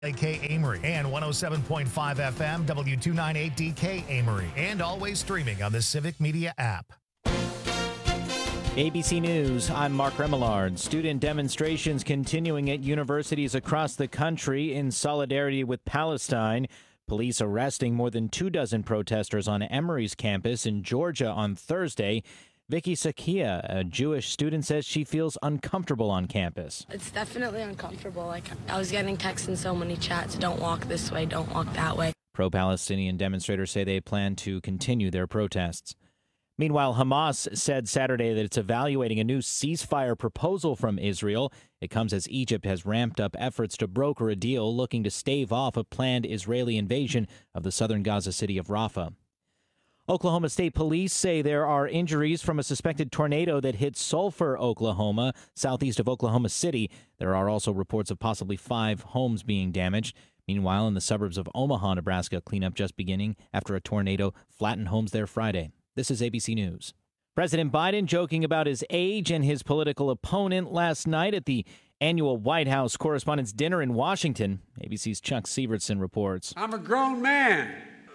AK Amory and 107.5 FM W298DK Amory, and always streaming on the Civic Media app. ABC News, I'm Mark Remillard. Student demonstrations continuing at universities across the country in solidarity with Palestine. Police arresting more than 24 protesters on Emory's campus in Georgia on Thursday. Vicky Sakia, a Jewish student, says she feels uncomfortable on campus. It's definitely uncomfortable. I was getting texts in so many chats, don't walk this way, don't walk that way. Pro-Palestinian demonstrators say they plan to continue their protests. Meanwhile, Hamas said Saturday that it's evaluating a new ceasefire proposal from Israel. It comes as Egypt has ramped up efforts to broker a deal looking to stave off a planned Israeli invasion of the southern Gaza city of Rafah. Oklahoma State Police say there are injuries from a suspected tornado that hit Sulphur, Oklahoma, southeast of Oklahoma City. There are also reports of possibly 5 homes being damaged. Meanwhile, in the suburbs of Omaha, Nebraska, cleanup just beginning after a tornado flattened homes there Friday. This is ABC News. President Biden joking about his age and his political opponent last night at the annual White House Correspondents' Dinner in Washington. ABC's Chuck Severson reports. I'm a grown man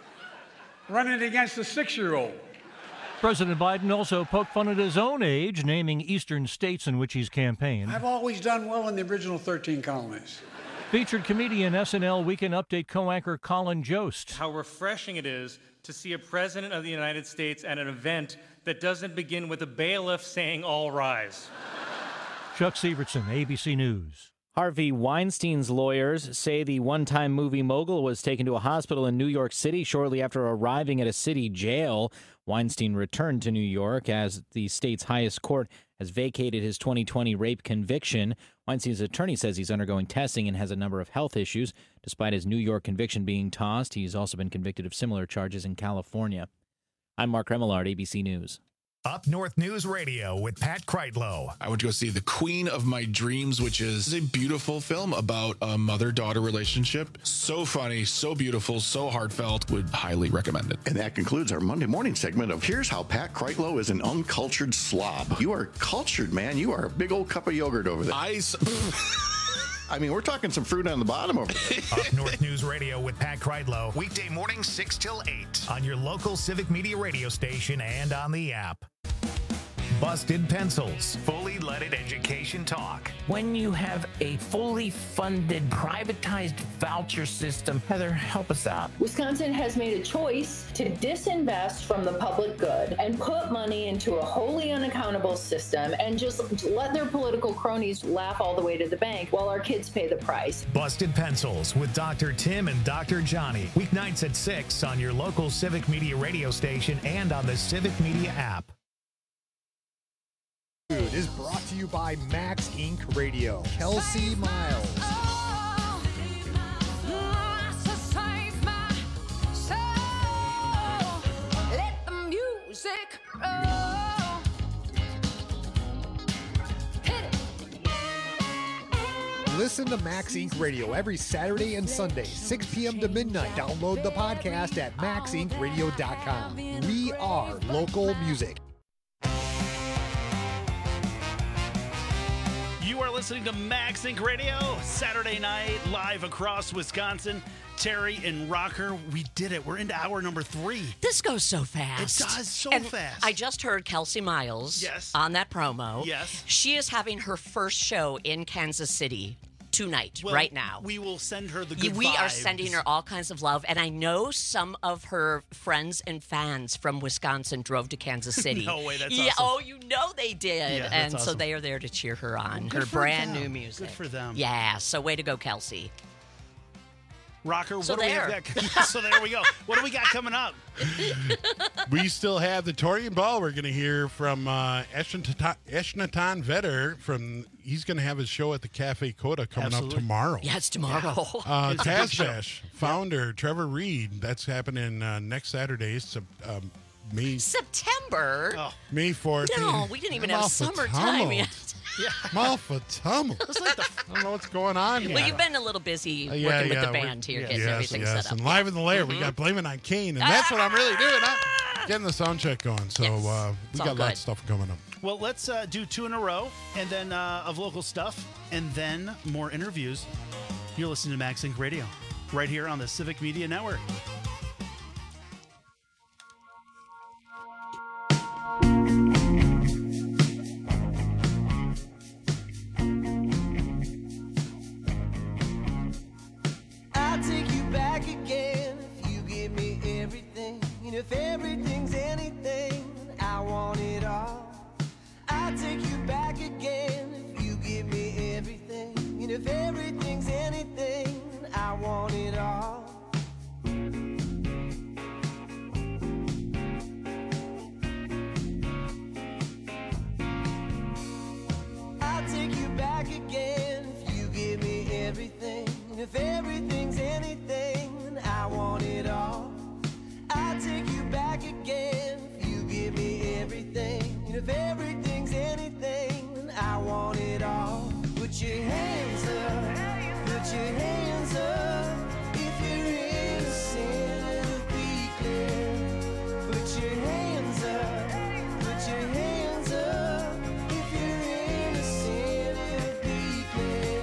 running against a 6-year-old. President Biden also poked fun at his own age, naming eastern states in which he's campaigned. I've always done well in the original 13 colonies. Featured comedian SNL Weekend Update co-anchor Colin Jost. How refreshing it is to see a president of the United States at an event that doesn't begin with a bailiff saying all rise. Chuck Severson, ABC News. Harvey Weinstein's lawyers say the one-time movie mogul was taken to a hospital in New York City shortly after arriving at a city jail. Weinstein returned to New York as the state's highest court has vacated his 2020 rape conviction. Weinstein's attorney says he's undergoing testing and has a number of health issues. Despite his New York conviction being tossed, he's also been convicted of similar charges in California. I'm Mark Remillard, ABC News. Up North News Radio with Pat Kreitlow. I went to go see The Queen of My Dreams, which is a beautiful film about a mother-daughter relationship. So funny, so beautiful, so heartfelt. Would highly recommend it. And that concludes our Monday morning segment of Here's How Pat Kreitlow is an Uncultured Slob. You are cultured, man. You are a big old cup of yogurt over there. I mean, we're talking some fruit on the bottom over there. Up North News Radio with Pat Kreitlow. Weekday mornings 6 till 8 on your local Civic Media radio station and on the app. Busted Pencils, fully leaded education talk. When you have a fully funded, privatized voucher system, Heather, help us out. Wisconsin has made a choice to disinvest from the public good and put money into a wholly unaccountable system and just let their political cronies laugh all the way to the bank while our kids pay the price. Busted Pencils with Dr. Tim and Dr. Johnny. Weeknights at 6 on your local Civic Media radio station and on the Civic Media app. Is brought to you by Max Inc. Radio. Kelsey Miles. Let the music roll. Hit it. Listen to Max Inc. Radio every Saturday and Sunday, 6 p.m. to midnight. Download the podcast at maxincradio.com. We are local music. You are listening to Max Inc. Radio, Saturday night, live across Wisconsin. Terry and Rocker, we did it. We're into hour number 3. This goes so fast. It does so fast. I just heard Kelsey Miles on that promo. Yes. She is having her first show in Kansas City tonight, right now. We will send her the good We vibes. are sending her all kinds of love, and I know some of her friends and fans from Wisconsin drove to Kansas City. No way, that's yeah, awesome. Oh, you know they did. Yeah, and that's so awesome. they are there to cheer her on. Good Her for brand them. new music. Good for them. Yeah, so way to go, Kelsey. Rocker, So what do we there. have got? So there we go. What do we got coming up? We still have the Torian Ball. We're going to hear from Eshnatan Vetter. He's going to have his show at the Cafe Coda coming up tomorrow. Yeah, it's tomorrow. Tazbash founder Trevor Reed. That's happening next Saturday, May September? May 14th. No, we didn't even have summertime yet. Malfa-tumble. I don't know what's going on here. Well, you've been a little busy working with the band here, getting everything set up. And live in the lair, we got Blame It on Kane, and that's what I'm really doing. I'm getting the sound check going, so we got lots of stuff coming up. Well, let's do 2 in a row, and then of local stuff, and then more interviews. You're listening to Max Inc. Radio, right here on the Civic Media Network. I'll take you back again if you give me everything. And if everything's anything, I want it all. I'll take you back again if you give me everything. And if everything's anything, I want it all. I'll take you back again if you give me everything. And if everything's anything, I want it all. I'll take you back again if you give me everything. And if everything's anything, I want it all. Put your hands up, put your hands up. If you're innocent, it'll be clear. Put your hands up, put your hands up. If you're innocent, it'll be clear.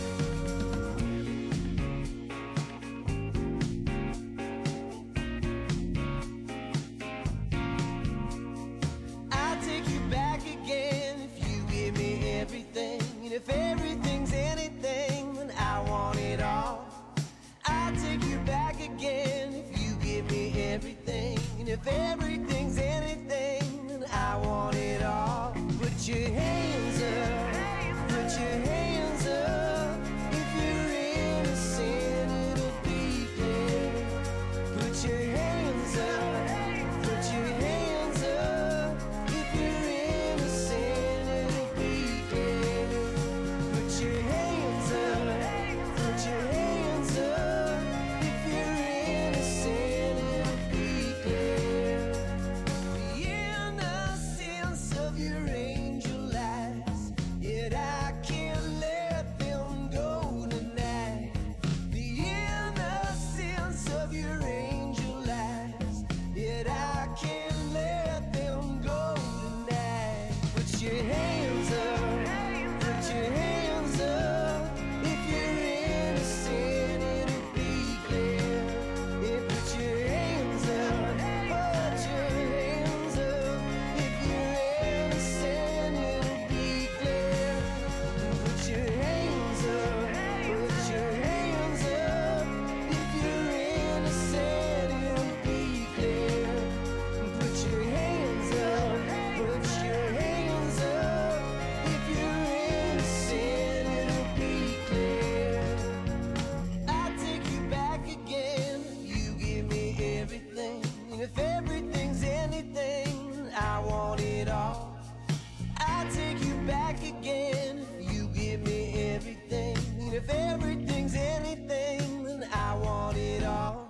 I'll take you back again if you give me everything. And if everything's anything, then I want it all. I'll take you back again if you give me everything. And if everything's anything, then I want it all. Put your hands up, put your hands up. If you're innocent, it'll be clear. Put your hands up, put your hands up. If you're innocent, it'll be clear. Put your hands up, put your hands up. If you're innocent, it'll be clear. The innocence of your angel eyes, yet I can't let them go tonight. The innocence of your angel eyes, yet I can't let them go tonight. Put your hands up, put your hands up. If you're innocent, it'll be clear. Yeah, put your hands up, put your hands up. If you're innocent, it'll be clear. Put your hands up, put your hands up. If you're innocent, it'll be clear. Put your hands up, put your hands up. If you're innocent, it'll be clear. I'll take you back again if you give me everything. And if everything's anything, I want it all. I'll take you back again if you give me everything. And if everything's anything, then I want it all.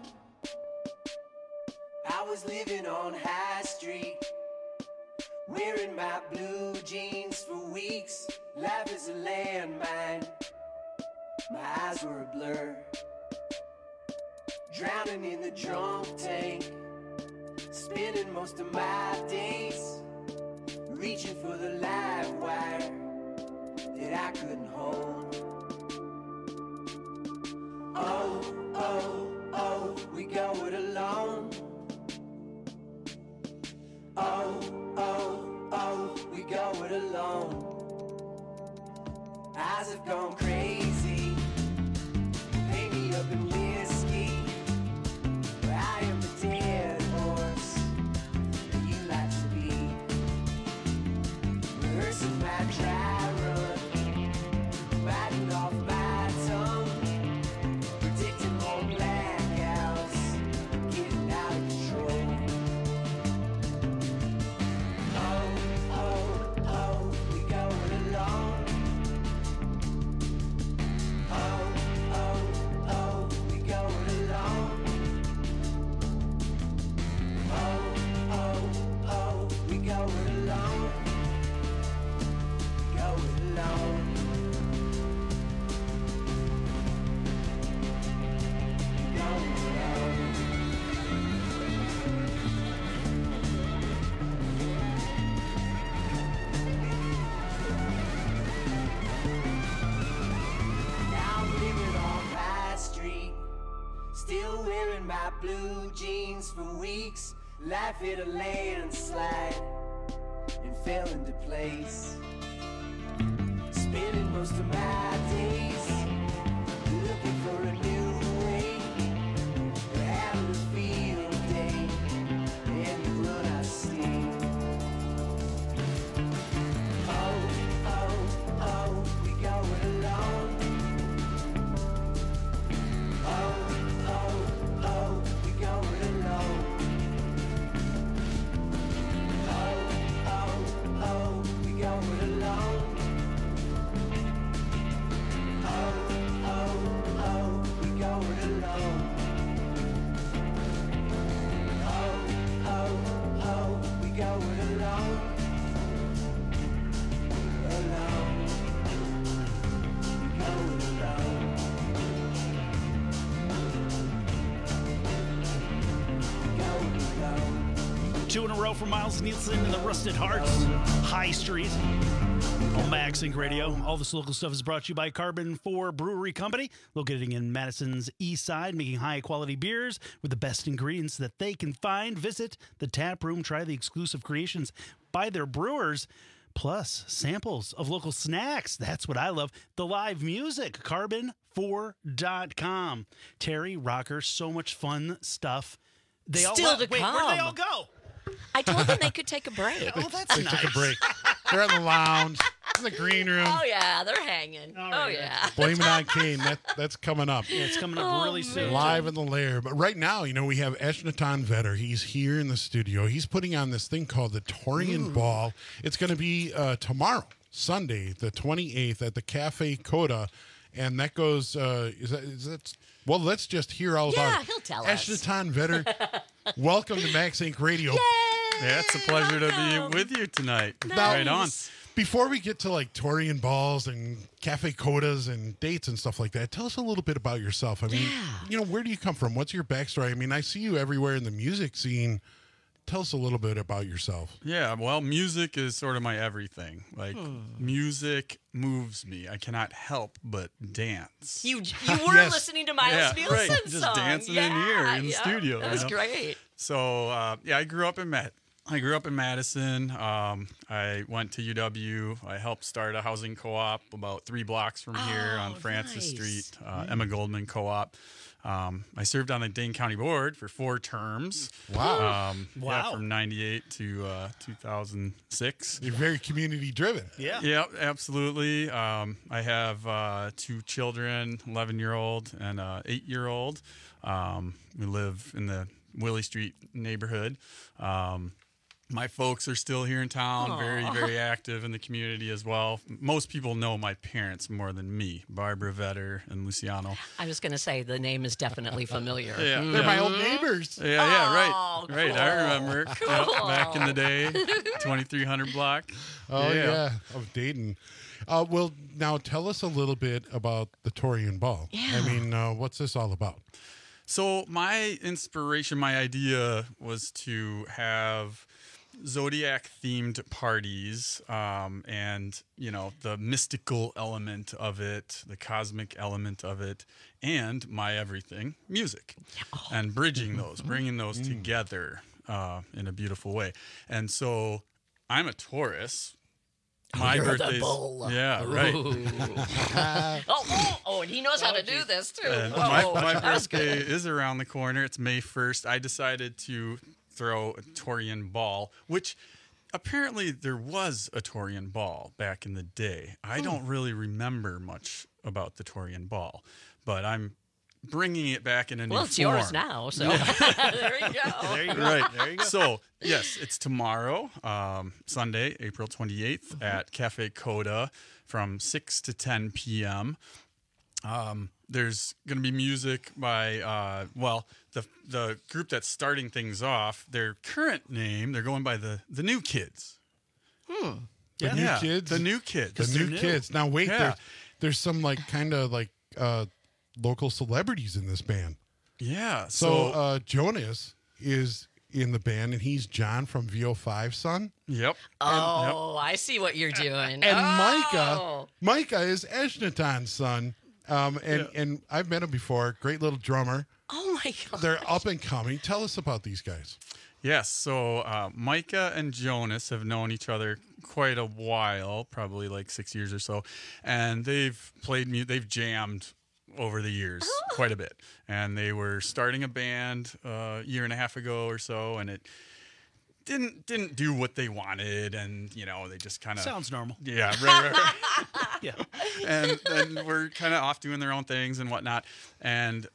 I was living on High Street, wearing my blue jeans for weeks. Life is a landmine, my eyes were a blur. Drowning in the drunk tank, spending most of my days reaching for the live wire that I couldn't hold. Oh, oh, oh, we go it alone. Oh, oh, oh, we go it alone. Eyes have gone crazy, paint me up in whiskey. I am the dead horse that you like to be. Rehearsing my dry run, biting off my tongue, predicting more blackouts, getting out of control. Oh, oh, oh, we go it alone. Still wearing my blue jeans for weeks. Life hit a landslide and fell into place. Spending most of my days looking for a new way to have a field day and the blood I see. Oh, oh, oh, we going along. Oh, oh, oh, we going along. Oh, oh, oh, we going along. Oh, oh, oh, we going along. Oh, oh, oh, we going along. Along. We going along. Going along. 2 in a row for Miles Nielsen and the Rusted Hearts. High Street on Max Inc. Radio. All this local stuff is brought to you by Carbon 4 Brewery Company, located in Madison's East Side, making high-quality beers with the best ingredients that they can find. Visit the tap room, try the exclusive creations by their brewers, plus samples of local snacks. That's what I love. The live music, carbon4.com. Terry, Rocker, so much fun stuff. They Still all to Wait, come. where'd they all go? I told them they could take a break. Oh, that's They nice. took a break. They're in the lounge, in the green room. Oh, yeah, they're hanging. Oh, yeah. Blame it on Kane. That's coming up. Yeah, it's coming up really soon. Live in the lair. But right now, we have Eshnatan Vetter. He's here in the studio. He's putting on this thing called the Torian Ball. It's going to be tomorrow, Sunday, the 28th, at the Cafe Coda. And that goes, is that well, let's just hear all about it. Yeah, he'll tell us. Eshnatan Vetter, welcome to Max Inc. Radio. Yeah, it's a pleasure to be with you tonight. Right on. Before we get to like Torian balls and Cafe Codas and dates and stuff like that, tell us a little bit about yourself. I mean, where do you come from? What's your backstory? I mean, I see you everywhere in the music scene. Tell us a little bit about yourself. Yeah, well, music is sort of my everything. Like, Hmm. music moves me. I cannot help but dance. You were Yes. listening to Miles Yeah, Nielsen right. song. Just dancing in here in the studio. That was great. So, I grew up in Madison. I went to UW. I helped start a housing co-op about 3 blocks from here on Francis Street, Emma Goldman Co-op. I served on the Dane County Board for 4 terms. Wow. Yeah, from 98 to 2006. You're very community driven. Yeah. Yeah, absolutely. I have 2 children, 11-year-old and 8-year-old. We live in the Willie Street neighborhood. My folks are still here in town, very, very active in the community as well. Most people know my parents more than me, Barbara Vetter and Luciano. I was going to say the name is definitely familiar. Yeah, They're my old neighbors. Yeah, right. Right, I remember. Cool. Yep, back in the day, 2300 block. Oh, yeah, of Dayton. Well, now tell us a little bit about the Torian Ball. Yeah. I mean, what's this all about? So my inspiration, my idea was to have Zodiac themed parties, and the mystical element of it, the cosmic element of it, and my everything, music, and bridging those, bringing those together in a beautiful way. And so I'm a Taurus. My You're the birthday's bull. yeah, right. And he knows how to do this too. And Whoa, my that's birthday good. is around the corner. It's May 1st. I decided to throw a Torian ball, which apparently there was a Torian ball back in the day. I don't really remember much about the Torian ball, but I'm bringing it back in a new form. Well, it's yours now, so there you go. There you go. Right. There you go. So, yes, it's tomorrow, Sunday, April 28th at Cafe Coda from 6 to 10 p.m. There's going to be music by, the group that's starting things off, their current name, they're going by the New Kids. The New Kids? The New Kids. The New Kids. Now, wait, Yeah. there's some kind of local celebrities in this band. Yeah. So Jonas is in the band, and he's John from VO5's son. Yep. Oh, I see what you're doing. And Micah is Eshnatan's son. And I've met him before. Great little drummer. Oh my God. They're up and coming. Tell us about these guys. Yes, so Micah and Jonas have known each other quite a while, probably like 6 years or so, and they've they've jammed over the years quite a bit. And they were starting a band a year and a half ago or so, and it didn't do what they wanted, and they just kind of sounds normal. Yeah, right. Yeah, and we're kind of off doing their own things and whatnot, and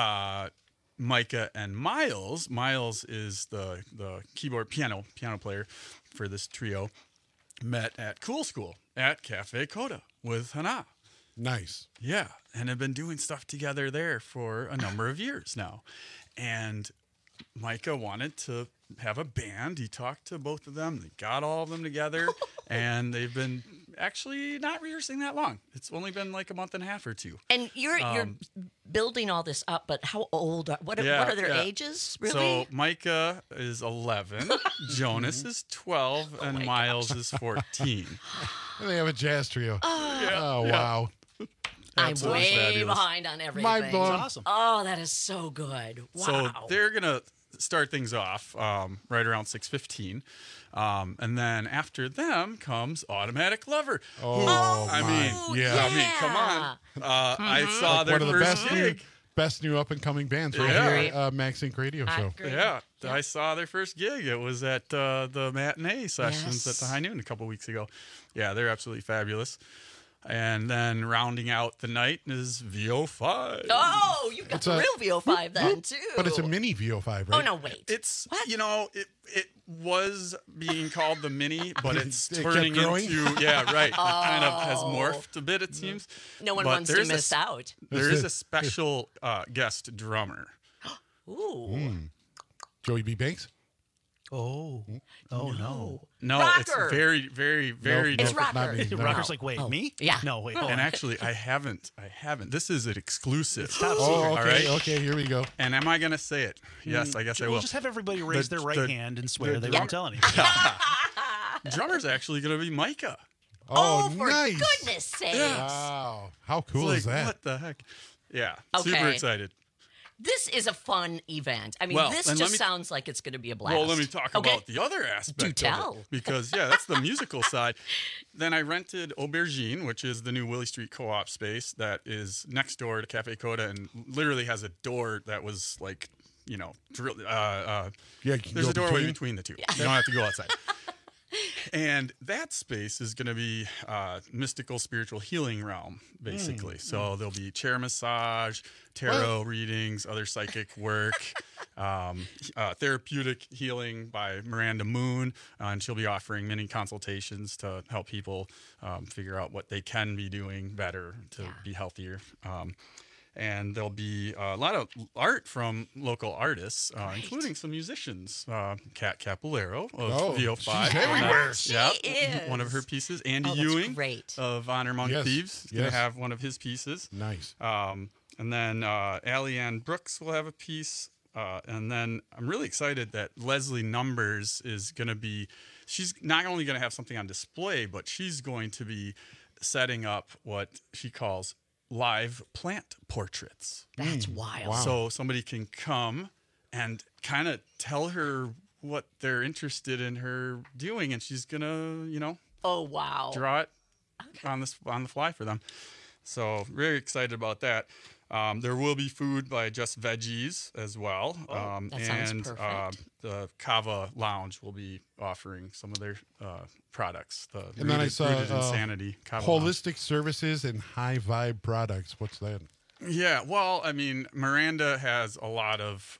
Micah and Miles is the keyboard piano player for this trio, met at Cool School at Cafe Coda with Hana. Nice. Yeah, and have been doing stuff together there for a number of years now. And Micah wanted to have a band. He talked to both of them. They got all of them together, and they've been actually not rehearsing that long. It's only been like a month and a half or two. And you're building all this up, but how old what are their ages, really? So Micah is 11, Jonas is 12, and Miles is 14. And they have a jazz trio. Oh, wow. I'm Absolutely way fabulous. behind on everything. Mind blown. That's awesome. Oh, that is so good. Wow. So they're going to start things off right around 6:15. And then after them comes Automatic Lover. Oh, I mean, come on. I saw Like their one of the first best gig. best new up and coming bands right here at Max Inc. Radio Show. Yeah, I saw their first gig. It was at the matinee sessions at the High Noon a couple weeks ago. Yeah, they're absolutely fabulous. And then rounding out the night is VO5. Oh, you got It's the a- real VO5 then, too. But it's a mini VO5, right? Oh, no, wait. It's, it was being called the Mini, but it's It kept turning growing? into, it kind of has Oh. morphed a bit, it seems. No one But wants to there's miss out. There is a special guest drummer. Ooh. Joey B. Banks? Oh no. No, Rocker. it's very, very, very It's different. Rocker. Not me, no. Rocker's like, wait, me? Yeah. No, wait. And actually, I haven't. This is an exclusive. top Oh, secret. okay. All right. Okay, here we go. And am I going to say it? Yes, I guess I will. We'll just have everybody raise The- their right the- hand and swear the they drum- won't tell anything. Drummer's actually going to be Micah. Oh, for nice. goodness sake. Wow. How cool It's is like, that? What the heck? Yeah, Okay. super excited. This is a fun event. I mean, Well, this and just let me- sounds like it's going to be a blast. Well, let me talk Okay. about the other aspect Do of tell. it. Because, that's the musical side. Then I rented Aubergine, which is the new Willie Street co-op space that is next door to Cafe Coda and literally has a door that was like, drill, Yeah, you can there's go a doorway between? between the two. You don't have to go outside. And that space is going to be mystical, spiritual healing realm, basically. So there'll be chair massage, tarot readings, other psychic work, therapeutic healing by Miranda Moon, and she'll be offering many consultations to help people figure out what they can be doing better to be healthier. And there'll be a lot of art from local artists, including some musicians. Kat Capolero of VO5. she's everywhere. She Yeah, is. one of her pieces. Andy Oh, that's Ewing great. of Honor Among Yes, Thieves is going yes. to have one of his pieces. Nice. And then Allie Ann Brooks will have a piece. And then I'm really excited that Leslie Numbers is going to be, she's not only going to have something on display, but she's going to be setting up what she calls live plant portraits. That's wild. So somebody can come and kind of tell her what they're interested in her doing, and she's going to, Oh, wow. draw it on the fly for them. So very excited about that. There will be food by Just Veggies as well. that sounds and perfect. the Kava Lounge will be offering some of their products. The And then I Rooted- saw Rooted Insanity Kava Lounge. Holistic Services and High Vibe Products. What's that? Yeah, well, I mean, Miranda has a lot of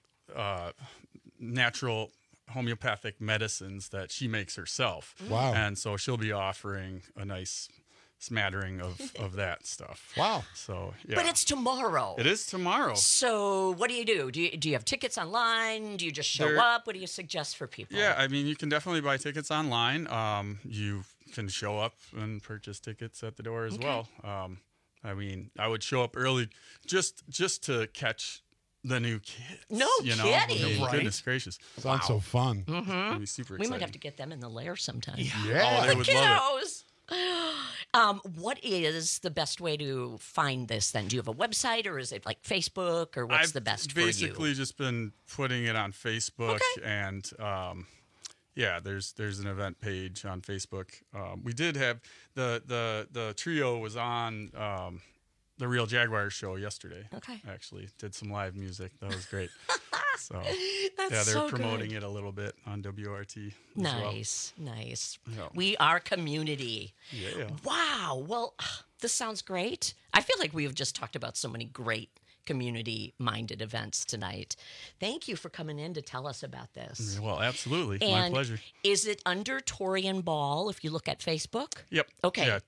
natural homeopathic medicines that she makes herself. Wow. And so she'll be offering a nice smattering of that stuff. Wow. So, yeah. But it's tomorrow. It is tomorrow. So what do you do? Do you have tickets online? Do you just show There- up? What do you suggest for people? Yeah, I mean, you can definitely buy tickets online. You can show up and purchase tickets at the door as well. I mean, I would show up early just to catch the new kids. No kidding. kidding. I mean, Right. Goodness gracious. Sounds so fun. It'll be super We exciting. might have to get them in the lair sometime. Yeah. Oh, they The would love kiddos. What is the best way to find this then? Do you have a website or is it like Facebook or what's the best for you? I've basically just been putting it on Facebook and there's an event page on Facebook. We did have the trio was on the Real Jaguars show yesterday. Okay. Actually, did some live music. That was great. So That's they're so promoting good. it a little bit on WRT. Nice. Yeah. We are community. Yeah. Wow. Well, this sounds great. I feel like we have just talked about so many great community-minded events tonight. Thank you for coming in to tell us about this. Well, absolutely. And my pleasure. Is it under Torian Ball if you look at Facebook? Yep. Okay. Yeah,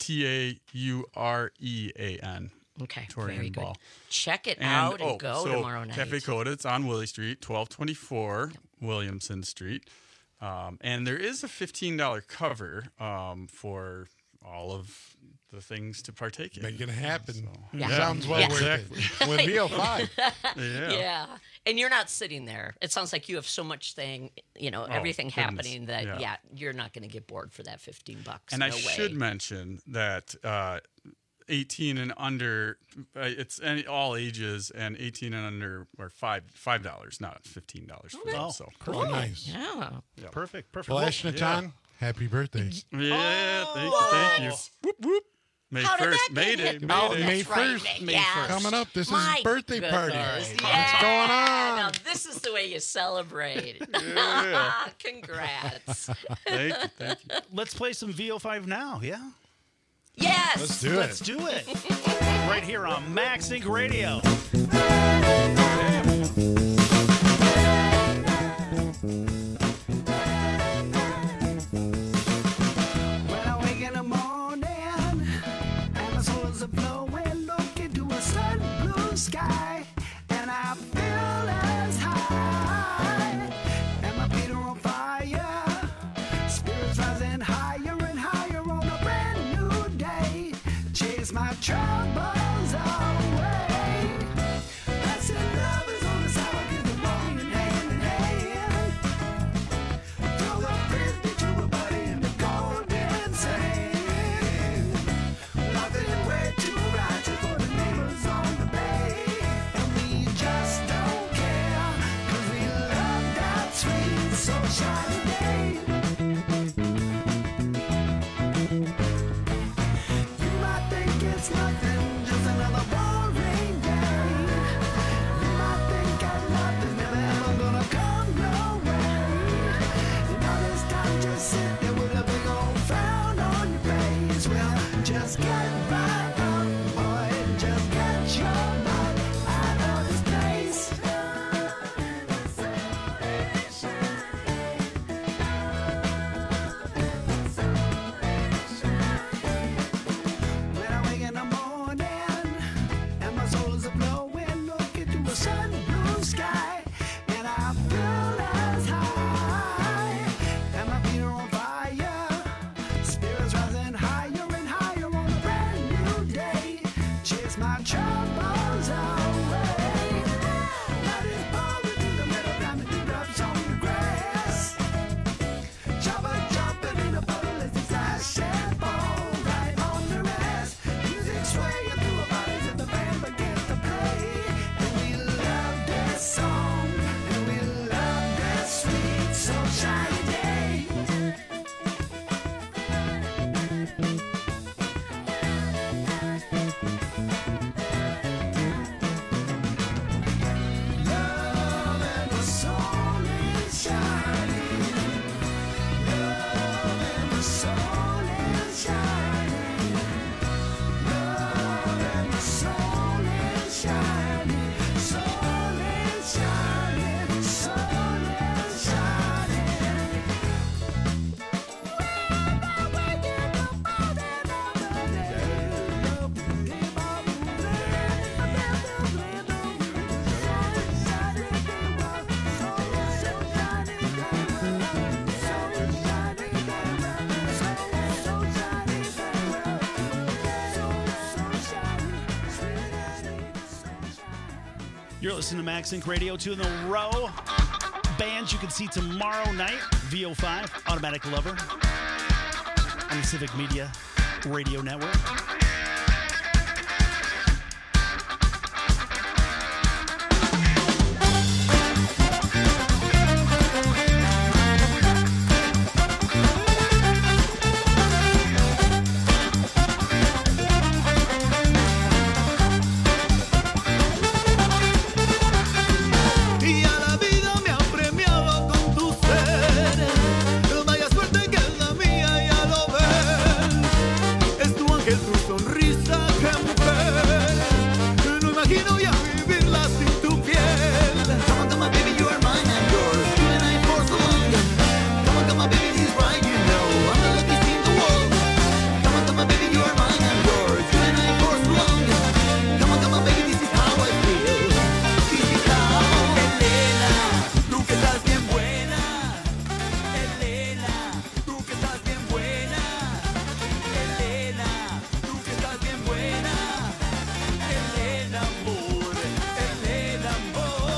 TAUREAN. Okay, Torian very good. Ball. Check it out and go so tomorrow night. Cafe Coda, it's on Willie Street, 1224 Williamson Street. And there is a $15 cover for all of the things to partake in. Make it happen. So, Sounds well worth it. With VO5. Yeah. And you're not sitting there. It sounds like you have so much everything goodness. happening that, Yeah. you're not going to get bored for that $15. And no I should mention that 18 and under, it's all ages, and 18 and under are $5, not $15 for them. So Cool. Nice. Yeah. Perfect. Well, Ashnatan, happy birthday. Yeah, thank you. Whoop, whoop. May How did 1st, that get May Day. hit? May Oh, May that's right, 1st. May 1st. Coming up. This is My his birthday party. goodness. What's Yeah. going on? Now, this is the way you celebrate. Yeah. Congrats. Thank you. Let's play some VO5 now, yeah? Yes. Let's do it. Right here on Max Inc. Radio. When I wake in the morning and my soul is flowing, look into a sun blue sky, and I feel as high, and my feet are on fire, spirits rising higher and higher on a brand new day, chase my troubles away. Blessed love is on the side, give the morning hand in hand. Throw the frisbee to a buddy in the golden sand. Nothing way too righteous for the neighbors on the bay. And we just don't care, 'cause we love that sweet sunshine day. You might think it's nothing, just another boring day. You might think that nothing's never ever gonna come your way. And all this time just sit there with a big old frown on your face. Well, just get right up, boy, and just get your butt out of this place. When I wake in the morning and my soul is a-blowing, look into a sun blue sky, and I feel as high, and my feet are on fire, spirits rising higher and higher on a brand new day, chase my troubles away. Light is pouring through the middle, diamond dewdrops on the grass. Chopper jumping in a puddle as his eyes shed fall right on their ass. Music swaying through our bodies as the band begins to play. And we love this song, and we love this sweet sunshine day. Love and the sun is shining. Love and the sun is shining. Love and the sun is shining. Sun is shining. Sun is shining. You're listening to Max Inc. Radio, 2 in a row. Bands you can see tomorrow night. VO5, Automatic Lover, on the Civic Media Radio Network. Y a la vida me ha premiado con tu ser. Vaya suerte que es la mía, ya lo ves. Es tu ángel, tu sonrisa, qué mujer. No imagino ya vivirla sin tu piel. Come on, come on, baby, you are mine and yours. You and I for so long. Come on, baby, he's right, you know. I'm the luckiest in the world. Come on, baby, you are mine and yours. You and I for so long. Come on, baby, this is how I feel. This is how. Elena, tú que estás bien buena. Elena, tú que estás bien buena. Elena, tú que estás bien buena. Elena, amor. Elena, amor.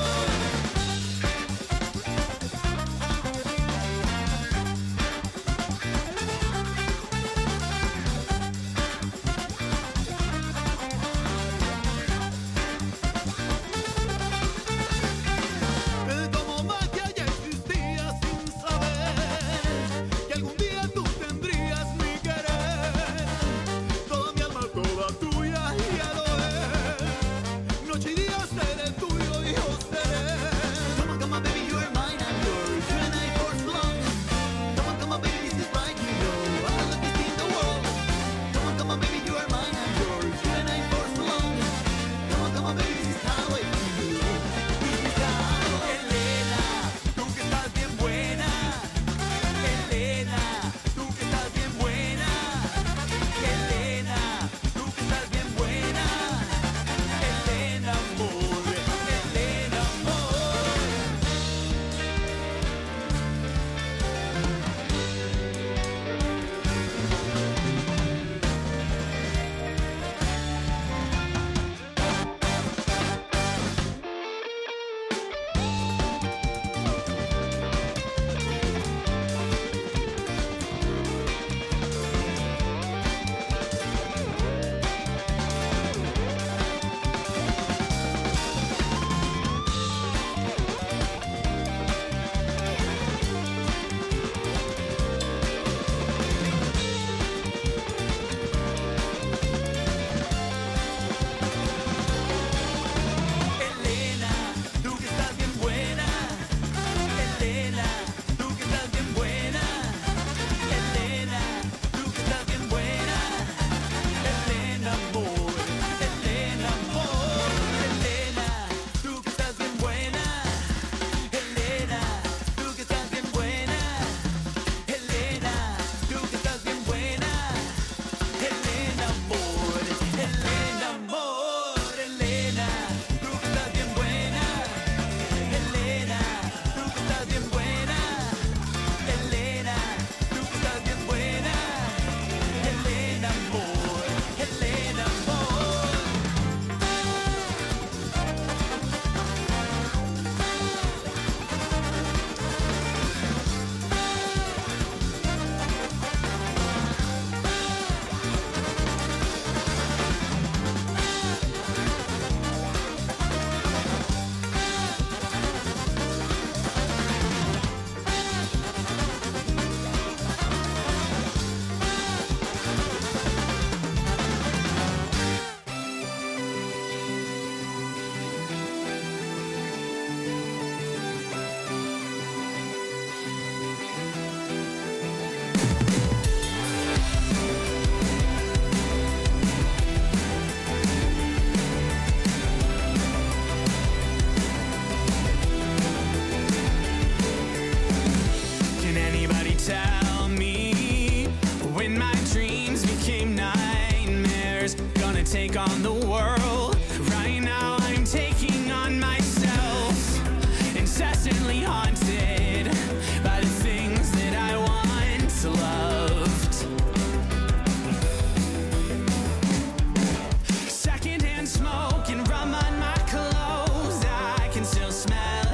Como magia ya existía sin saber que algún día tú tendrías mi querer. Toda mi alma, toda tuya, ya lo es. Noche y día seré tuyo y yo seré. Come on, baby, you are mine and yours. You and I for so long. Come on, baby, this is right, you know. I'm the luckiest in the world. Come on, baby, you are mine and yours. You and I for so long. Come on, baby, this is how I feel. This is how. Elena, tú que estás bien buena. Elena, tú que estás bien buena. Elena, tú que estás bien buena. Elena, amor. Elena, amor. Elena, tú que estás bien buena. Elena, tú que estás bien buena. Elena, tú que estás bien buena. Elena, amor. Elena, amor. Elena, tú que estás bien buena. Elena, tú que estás bien buena. Elena, tú que estás bien buena. Elena, amor. Elena, amor. Elena, tú que estás bien buena. Elena, tú que estás bien buena. Elena, tú que estás bien buena. Elena, amor. Elena, amor. Can anybody tell me when my dreams became nightmares? Gonna take on the world. Right now I'm taking on myself. Incessantly haunted by the things that I once loved. Secondhand smoke and rum on my clothes. I can still smell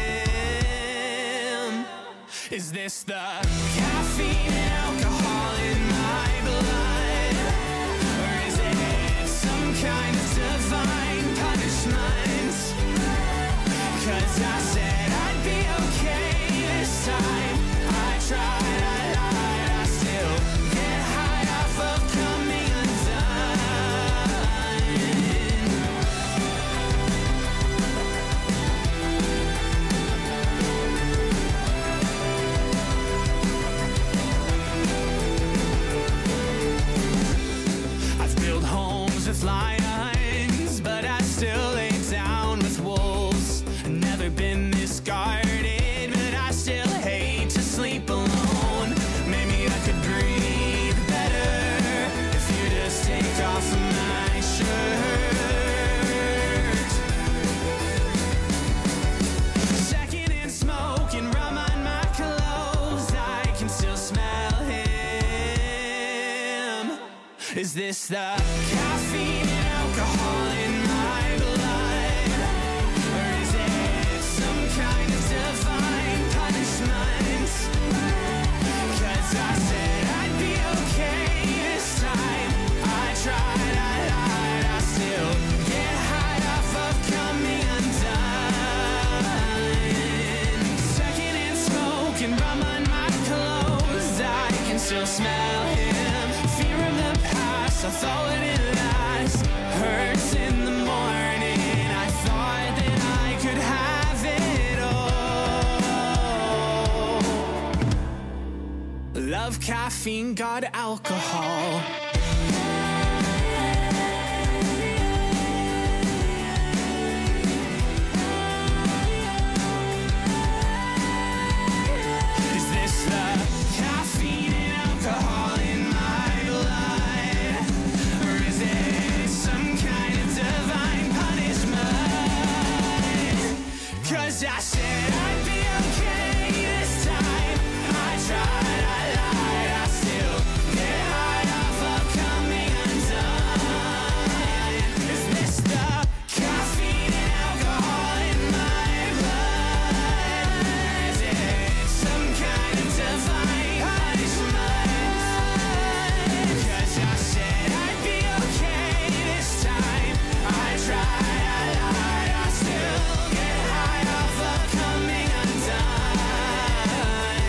him. Is this the caffeine and alcohol in my blood? been discarded, but I still hate to sleep alone. Maybe I could breathe better if you just take off my shirt. Second-hand smoke and rum on my clothes, I can still smell him. Is this the caffeine and alcohol in my blood? Or is it some kind of divine punishment? 'Cause I said I'd be okay this time. I tried, I lied, I still get high off of coming undone. Second-hand smoke and rum on my clothes, I can still smell him. Fear of the past, I thought it last. Hurts in the morning, I thought that I could have it all. Love caffeine, got alcohol. Is this the caffeine and alcohol in my blood? Or is it some kind of divine punishment? 'Cause I said I'd be okay this time. I tried, I lied, I still get high off of coming undone. Is this the caffeine and alcohol in my blood? Is it some kind of divine punishment? 'Cause I said I'd be okay this time. I tried, I lied, I still get high off of coming undone.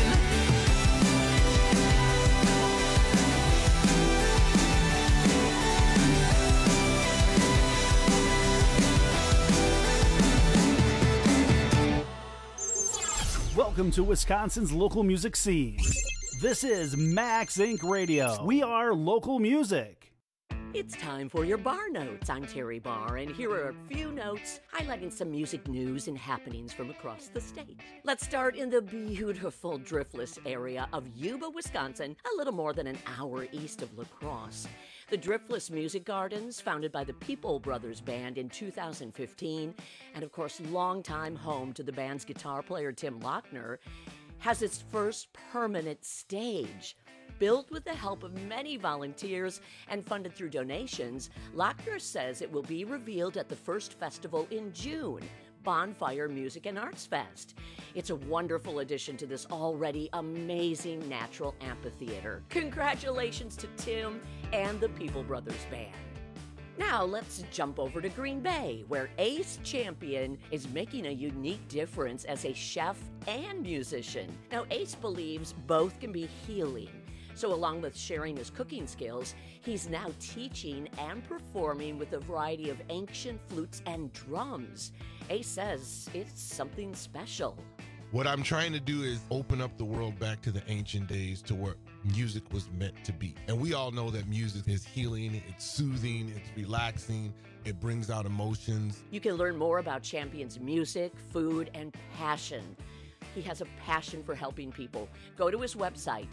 Welcome to Wisconsin's local music scene. This is Max Inc. Radio. We are local music. It's time for your Bar Notes. I'm Terry Barr, and here are a few notes highlighting some music news and happenings from across the state. Let's start in the beautiful Driftless area of Yuba, Wisconsin, a little more than an hour east of La Crosse. The Driftless Music Gardens, founded by the People Brothers Band in 2015, and of course, longtime home to the band's guitar player Tim Lochner, has its first permanent stage. Built with the help of many volunteers and funded through donations, Lochner says it will be revealed at the first festival in June, Bonfire Music and Arts Fest. It's a wonderful addition to this already amazing natural amphitheater. Congratulations to Tim and the People Brothers Band. Now let's jump over to Green Bay, where Ace Champion is making a unique difference as a chef and musician. Now, Ace believes both can be healing. So along with sharing his cooking skills, he's now teaching and performing with a variety of ancient flutes and drums. Ace says it's something special. What I'm trying to do is open up the world back to the ancient days, to where music was meant to be. And we all know that music is healing, it's soothing, it's relaxing, it brings out emotions. You can learn more about Champion's music, food, and passion. He has a passion for helping people. Go to his website,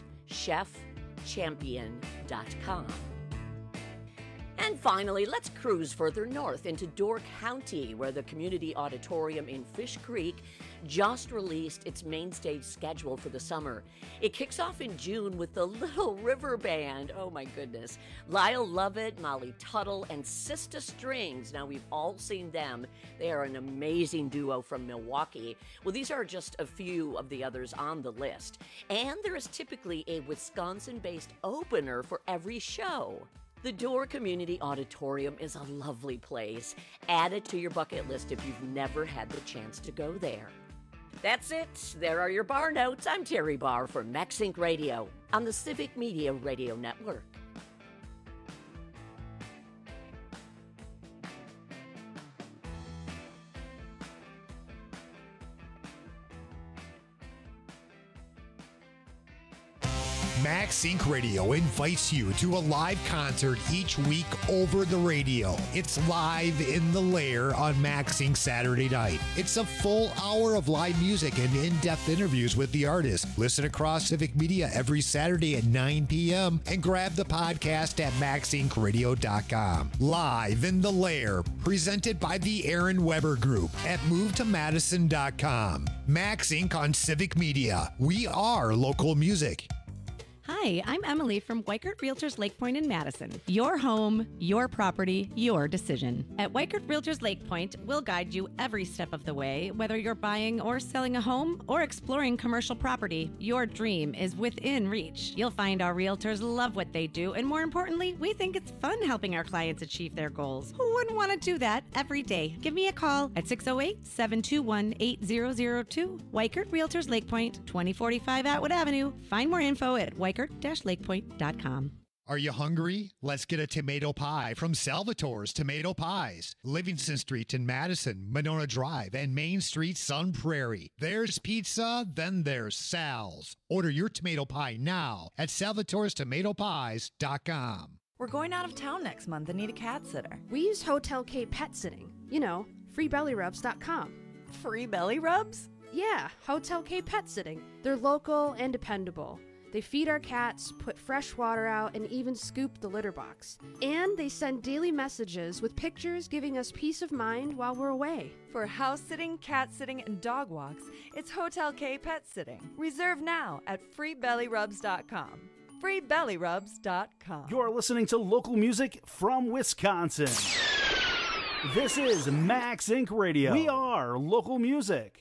chefchampion.com. And finally, let's cruise further north into Door County, where the Community Auditorium in Fish Creek just released its main stage schedule for the summer. It kicks off in June with the Little River Band. Oh my goodness. Lyle Lovett, Molly Tuttle, and Sista Strings. Now, we've all seen them. They are an amazing duo from Milwaukee. Well, these are just a few of the others on the list. And there is typically a Wisconsin-based opener for every show. The Door Community Auditorium is a lovely place. Add it to your bucket list if you've never had the chance to go there. That's it. There are your Bar Notes. I'm Terry Barr for Max Inc. Radio on the Civic Media Radio Network. Max Inc. Radio invites you to a live concert each week over the radio. It's Live in the Lair on Max Inc. Saturday night. It's a full hour of live music and in-depth interviews with the artist. Listen across Civic Media every Saturday at 9 p.m. and grab the podcast at maxincradio.com. Live in the Lair, presented by the Aaron Weber Group at movetomadison.com. Max Inc. on Civic Media. We are local music. Hi, I'm Emily from Weichert Realtors Lake Point in Madison. Your home, your property, your decision. At Weichert Realtors Lake Point, we'll guide you every step of the way, whether you're buying or selling a home or exploring commercial property. Your dream is within reach. You'll find our realtors love what they do, and more importantly, we think it's fun helping our clients achieve their goals. Who wouldn't want to do that every day? Give me a call at 608-721-8002. Weichert Realtors Lake Point, 2045 Atwood Avenue. Find more info at weichert-lakepoint.com. Are you hungry? Let's get a tomato pie from Salvatore's Tomato Pies. Livingston Street in Madison, Monona Drive, and Main Street, Sun Prairie. There's pizza, then there's Sal's. Order your tomato pie now at salvatorestomatopies.com. We're going out of town next month and need a cat sitter. We use Hotel K Pet Sitting. You know, freebellyrubs.com. Free belly rubs? Yeah, Hotel K Pet Sitting. They're local and dependable. They feed our cats, put fresh water out, and even scoop the litter box. And they send daily messages with pictures giving us peace of mind while we're away. For house sitting, cat sitting, and dog walks, it's Hotel K Pet Sitting. Reserve now at freebellyrubs.com. freebellyrubs.com. You're listening to local music from Wisconsin. This is Max Inc. Radio. We are local music.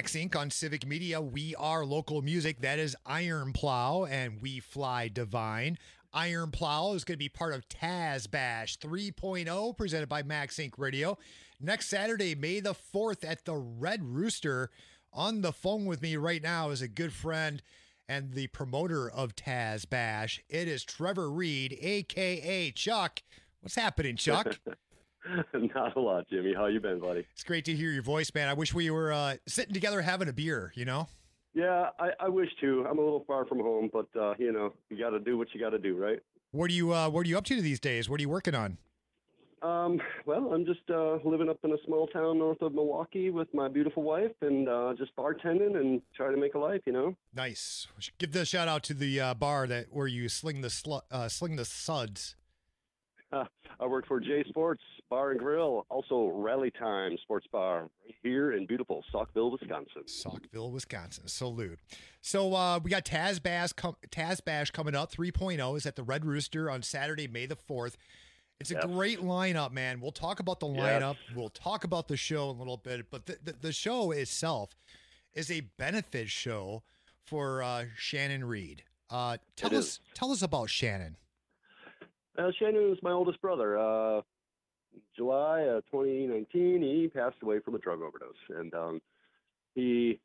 Max Inc. on Civic Media. We are local music. That is Iron Plow, and We Fly Divine. Iron Plow is going to be part of Taz Bash 3.0, presented by Max Inc. Radio. Next Saturday, May the 4th, at the Red Rooster. On the phone with me right now is a good friend and the promoter of Taz Bash. It is Trevor Reed, a.k.a. Chuck. What's happening, Chuck? Not a lot, Jimmy. How you been, buddy? It's great to hear your voice, man. I wish we were sitting together having a beer, you know? Yeah, I wish to. I'm a little far from home, but, you know, you got to do what you got to do, right? What are you up to these days? What are you working on? Well, I'm just living up in a small town north of Milwaukee with my beautiful wife and just bartending and trying to make a life, you know? Nice. We should give the shout out to the bar where you sling the suds. I work for J Sports Bar and Grill, also Rally Time Sports Bar, right here in beautiful Saukville, Wisconsin. Saukville, Wisconsin. Salute. So we got Taz Bash coming up. 3.0 is at the Red Rooster on Saturday, May the 4th. It's a great lineup, man. We'll talk about the lineup. Yes. We'll talk about the show a little bit, but the show itself is a benefit show for Shannon Reed. Tell us about Shannon. Shannon is my oldest brother. July 2019, he passed away from a drug overdose, and we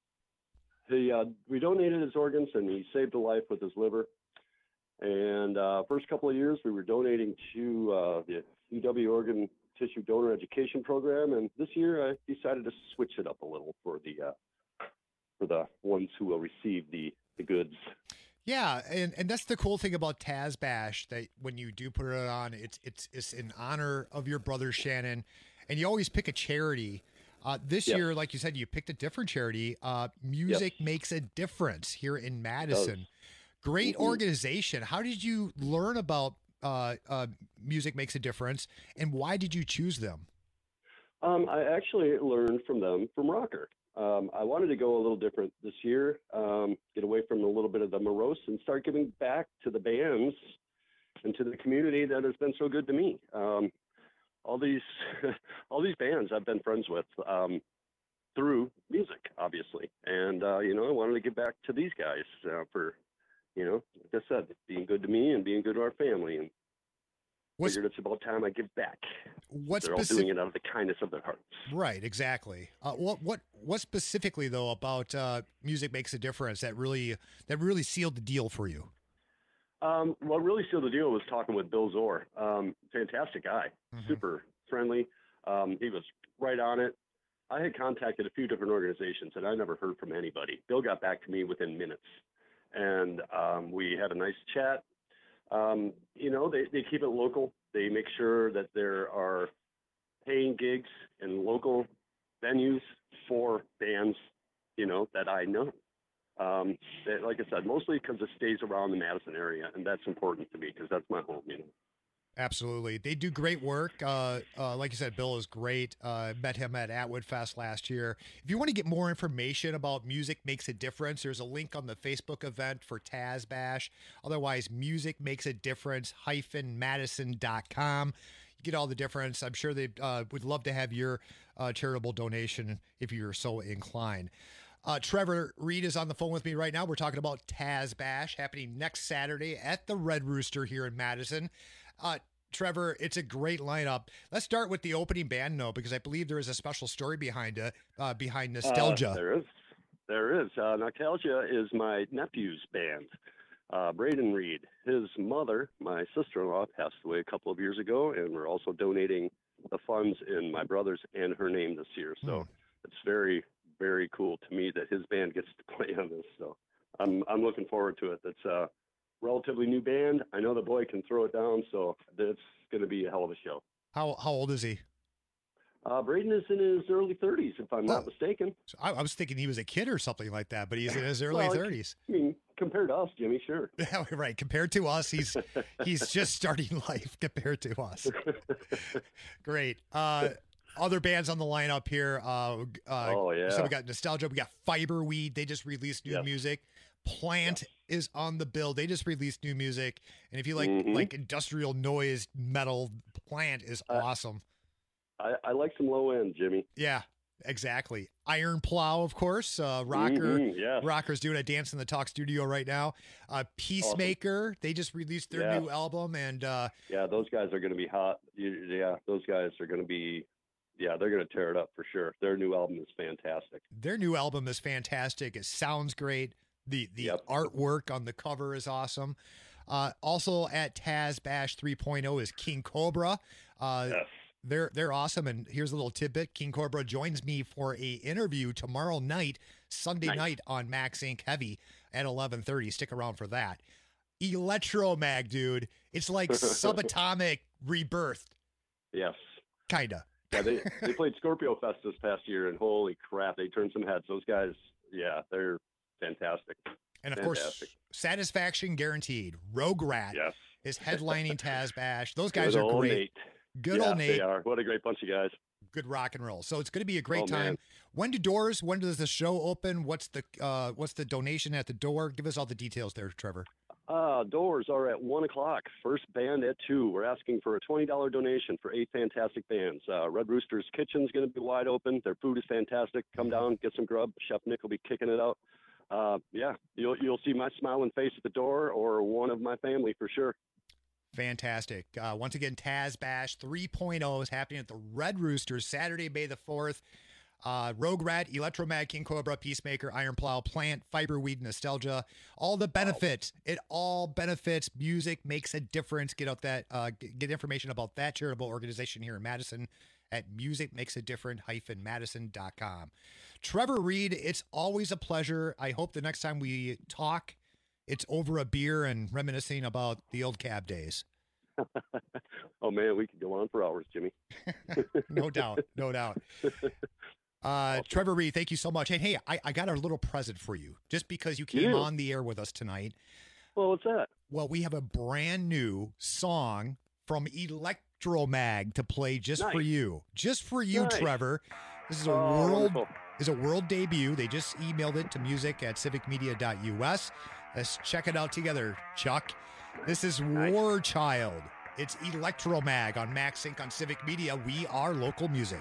donated his organs, and he saved a life with his liver. And first couple of years, we were donating to the UW Organ Tissue Donor Education Program, and this year I decided to switch it up a little for the ones who will receive the goods. Yeah, and that's the cool thing about Taz Bash, that when you do put it on, it's in honor of your brother Shannon, and you always pick a charity. This year, like you said, you picked a different charity. Music Makes a Difference here in Madison. Great organization. How did you learn about Music Makes a Difference, and why did you choose them? I actually learned from them from Rocker. I wanted to go a little different this year, get away from a little bit of the morose and start giving back to the bands and to the community that has been so good to me. All these bands I've been friends with through music, obviously. And, I wanted to give back to these guys for, like I said, being good to me and being good to our family. And figured it's about time I give back. They're all doing it out of the kindness of their hearts. Right, exactly. What specifically though about Music Makes a Difference that really sealed the deal for you? What really sealed the deal was talking with Bill Zor. Fantastic guy, super friendly. He was right on it. I had contacted a few different organizations and I never heard from anybody. Bill got back to me within minutes, and we had a nice chat. They keep it local. They make sure that there are paying gigs in local venues for bands, that I know. Like I said, mostly because it stays around the Madison area, and that's important to me because that's my home, Absolutely. They do great work. Like you said, Bill is great. Met him at Atwood Fest last year. If you want to get more information about Music Makes a Difference, there's a link on the Facebook event for Taz Bash. Otherwise, musicmakes-a-difference-madison.com. You get all the difference. I'm sure they would love to have your charitable donation if you're so inclined. Trevor Reed is on the phone with me right now. We're talking about Taz Bash happening next Saturday at the Red Rooster here in Madison. Trevor, it's a great lineup. Let's start with the opening band, though, because I believe there is a special story behind Nostalgia. There is. Nostalgia is my nephew's band, Braden Reed. His mother, my sister-in-law, passed away a couple of years ago, and we're also donating the funds in my brother's and her name this year. So it's very, very cool to me that his band gets to play on this. So I'm looking forward to it. It's a relatively new band. I know the boy can throw it down, so it's going to be a hell of a show. How old is he? Braden is in his early 30s, if I'm not mistaken. So I was thinking he was a kid or something like that, but he's in his early 30s. I mean, compared to us, Jimmy, sure. Yeah, right. Compared to us, he's just starting life compared to us. Great. Other bands on the lineup here. So we got Nostalgia. We got Fiberweed. They just released new music. Plant is on the bill. They just released new music. And if you like industrial noise metal, Plant is awesome. I like some low end, Jimmy. Yeah. Exactly. Iron Plow, of course. Rocker. yes. Rocker's doing a Dance in the Talk studio right now. Peacemaker. They just released their new album, and yeah, those guys are going to be hot. Yeah, those guys are going to be. Yeah, they're going to tear it up for sure. Their new album is fantastic. Their new album is fantastic. It sounds great. The artwork on the cover is awesome. Also at Taz Bash 3.0 is King Cobra. Yes. They're awesome. And here's a little tidbit. King Cobra joins me for a interview tomorrow night, Sunday night on Max Inc. Heavy at 11:30. Stick around for that. Electromag, dude. It's like subatomic rebirthed. Yes. Kinda. Yeah, they played Scorpio Fest this past year, and holy crap, they turned some heads. Those guys, yeah, they're fantastic. And of course, satisfaction guaranteed. Rogue Rat is headlining Taz Bash. Those guys are great. Nate. Good old Nate. They are. What a great bunch of guys. Good rock and roll. So it's going to be a great time. Man. When does the show open? What's the donation at the door? Give us all the details there, Trevor. Doors are at 1:00. First band at 2:00. We're asking for a $20 donation for 8 fantastic bands. Red Rooster's Kitchen's going to be wide open. Their food is fantastic. Come down, get some grub. Chef Nick will be kicking it out. Yeah, you'll see my smiling face at the door, or one of my family for sure. Fantastic. Once again, Taz Bash 3.0 is happening at the Red Roosters Saturday, May the 4th. Rogue Rat, Electromag, King Cobra, Peacemaker, Iron Plow, Plant, Fiberweed, Nostalgia, all the benefits. It all benefits. Music makes a difference. Get out that get information about that charitable organization here in Madison at musicmakesadifferent-madison.com. Trevor Reed, it's always a pleasure. I hope the next time we talk, it's over a beer and reminiscing about the old cab days. Oh man, we could go on for hours, Jimmy. No doubt. Trevor Reed, thank you so much. And hey, I got a little present for you just because you came on the air with us tonight. Well, what's that? Well, we have a brand new song from Electromag to play just for you. Just for you, Trevor. This is a world debut. They just emailed it to music@civicmedia.us. Let's check it out together, Chuck. This is War Child. It's Electromag on Max Inc. on Civic Media. We are local music.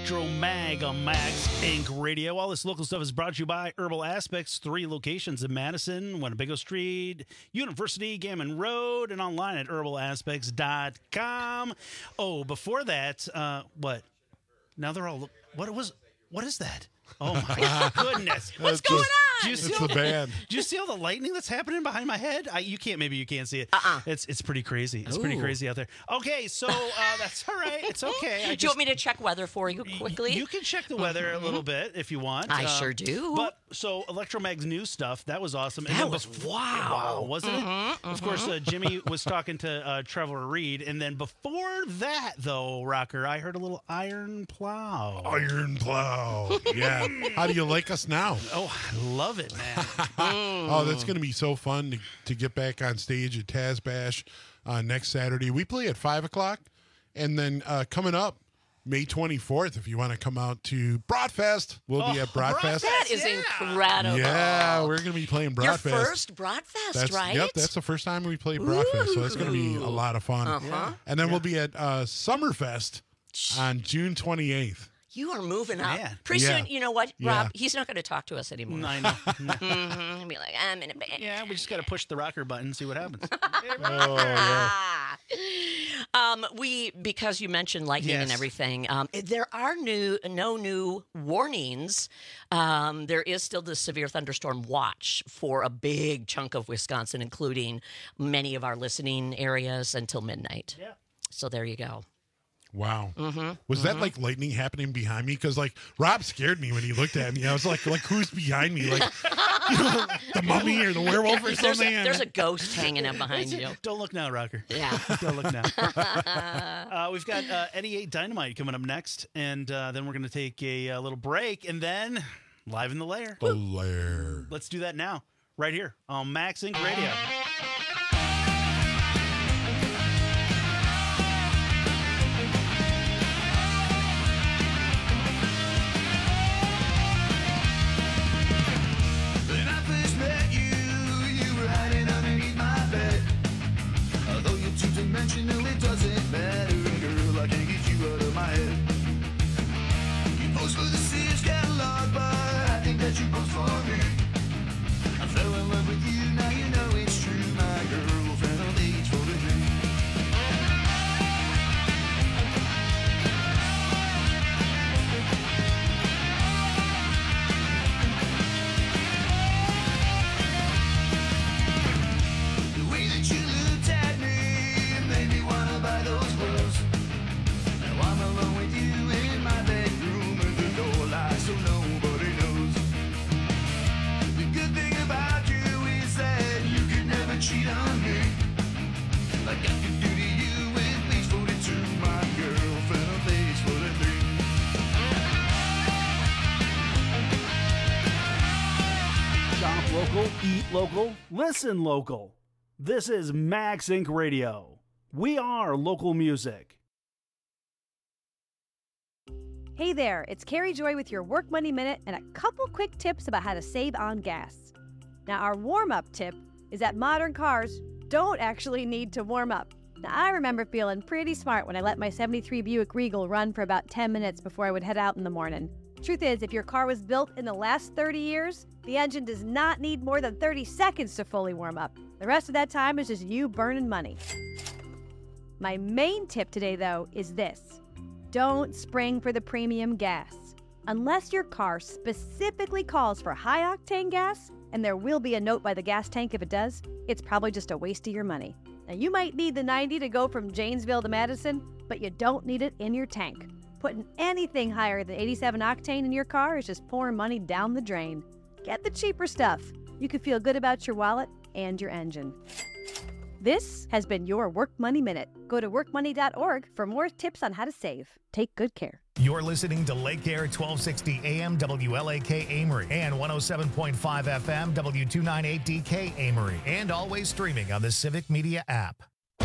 Electromag on Max Inc. Radio. All this local stuff is brought to you by Herbal Aspects, 3 locations in Madison, Winnebago Street, University, Gammon Road, and online at herbalaspects.com. Oh, before that, what? Now they're all, what is that? Oh my goodness! What's going on? It's the band. Do you see all the lightning that's happening behind my head? Maybe you can't see it. It's pretty crazy. It's pretty crazy out there. Okay, so that's all right. It's okay. Do you want me to check weather for you quickly? You can check the weather a little bit if you want. I sure do. But so Electromag's new stuff, that was awesome. That was wow, wasn't it? Of course, Jimmy was talking to Trevor Reed, and then before that, though, Rocker, I heard a little Iron Plow. Iron Plow. Yeah. How do you like us now? Oh, I love it, man. Oh, that's going to be so fun to get back on stage at Taz Bash next Saturday. We play at 5 o'clock. And then coming up, May 24th, if you want to come out to Broadfest, we'll be at Broadfest. That is incredible. Yeah, we're going to be playing Broadfest. Your first Broadfest, right? Yep, that's the first time we play Broadfest, so that's going to be a lot of fun. And then we'll be at Summerfest on June 28th. You are moving up. Pretty soon, you know what, Rob? He's not going to talk to us anymore. I know. He'll be like, I'm in a band. Yeah, we just got to push the rocker button and see what happens. Because you mentioned lightning and everything, there are no new warnings. There is still the severe thunderstorm watch for a big chunk of Wisconsin, including many of our listening areas until midnight. Yeah. So there you go. Wow. Was that like lightning happening behind me? Because like Rob scared me when he looked at me. I was like who's behind me? Like, the mummy or the werewolf or something? There's a ghost hanging up behind you. Don't look now, Rocker. Yeah. Don't look now. We've got Eddie 8 Dynamite coming up next, and then we're going to take a little break, and then Live in the Lair. The Lair. Let's do that now, right here on Max Inc. Radio. Two-dimensional, it doesn't matter, girl, I can't get you out of my head. You pose for the Sears catalog, but I think that you pose for me. I fell in love with you, now you know it's true, my girlfriend of age 43. The way that you looked at me made me wanna buy those clothes. Now I'm alone with you in my bedroom with the door locked so nobody knows. The good thing about you is that you can never cheat on me, like I could do to you with Page 42, my girlfriend on Page 43. Shop local, eat local, listen local. This is Max Inc. Radio. We are local music. Hey there, it's Carrie Joy with your Work Money Minute and a couple quick tips about how to save on gas. Now, our warm-up tip is that modern cars don't actually need to warm up. Now, I remember feeling pretty smart when I let my 73 Buick Regal run for about 10 minutes before I would head out in the morning. Truth is, if your car was built in the last 30 years, the engine does not need more than 30 seconds to fully warm up. The rest of that time is just you burning money. My main tip today, though, is this. Don't spring for the premium gas. Unless your car specifically calls for high-octane gas, and there will be a note by the gas tank if it does, it's probably just a waste of your money. Now, you might need the 90 to go from Janesville to Madison, but you don't need it in your tank. Putting anything higher than 87 octane in your car is just pouring money down the drain. Get the cheaper stuff. You can feel good about your wallet and your engine. This has been your Work Money Minute. Go to workmoney.org for more tips on how to save. Take good care. You're listening to Lake Air 1260 AM WLAK Amory and 107.5 FM W298DK Amory, and always streaming on the Civic Media app.